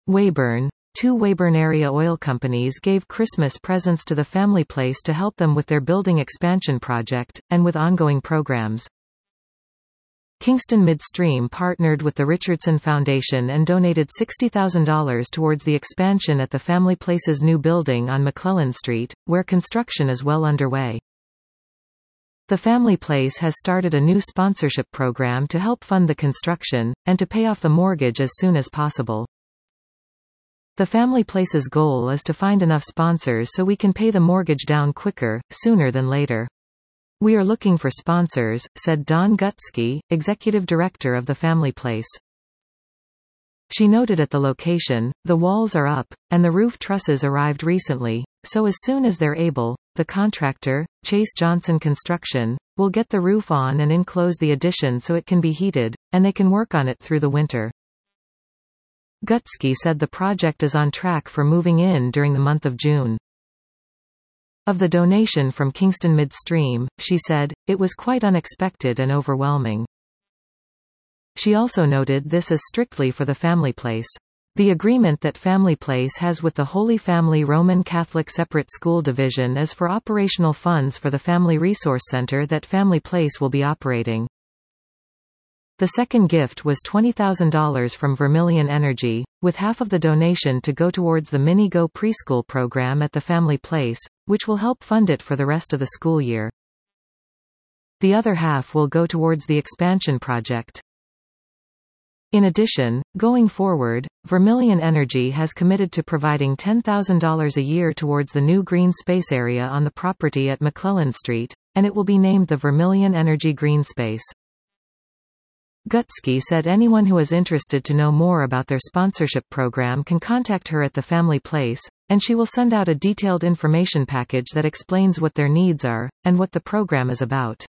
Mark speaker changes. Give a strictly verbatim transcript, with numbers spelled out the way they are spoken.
Speaker 1: Weyburn. Two Weyburn area oil companies gave Christmas presents to the family place to help them with their building expansion project, and with ongoing programs. Kingston Midstream partnered with the Richardson Foundation and donated sixty thousand dollars towards the expansion at the family place's new building on McClellan Street, where construction is well underway. The family place has started a new sponsorship program to help fund the construction, and to pay off the mortgage as soon as possible. The family place's goal is to find enough sponsors so we can pay the mortgage down quicker, sooner than later. We are looking for sponsors, said Dawn Gutsky, executive director of the family place. She noted at the location, the walls are up, and the roof trusses arrived recently, so as soon as they're able, the contractor, Chase Johnson Construction, will get the roof on and enclose the addition so it can be heated, and they can work on it through the winter. Gutsky said the project is on track for moving in during the month of June. Of the donation from Kingston Midstream, she said, "It was quite unexpected and overwhelming." She also noted this is strictly for the family place. The agreement that Family Place has with the Holy Family Roman Catholic Separate School Division is for operational funds for the Family Resource Center that Family Place will be operating. The second gift was twenty thousand dollars from Vermilion Energy, with half of the donation to go towards the Mini-Go preschool program at the family place, which will help fund it for the rest of the school year. The other half will go towards the expansion project. In addition, going forward, Vermilion Energy has committed to providing ten thousand dollars a year towards the new green space area on the property at McClellan Street, and it will be named the Vermilion Energy Green Space. Gutsky said anyone who is interested to know more about their sponsorship program can contact her at the family place, and she will send out a detailed information package that explains what their needs are, and what the program is about.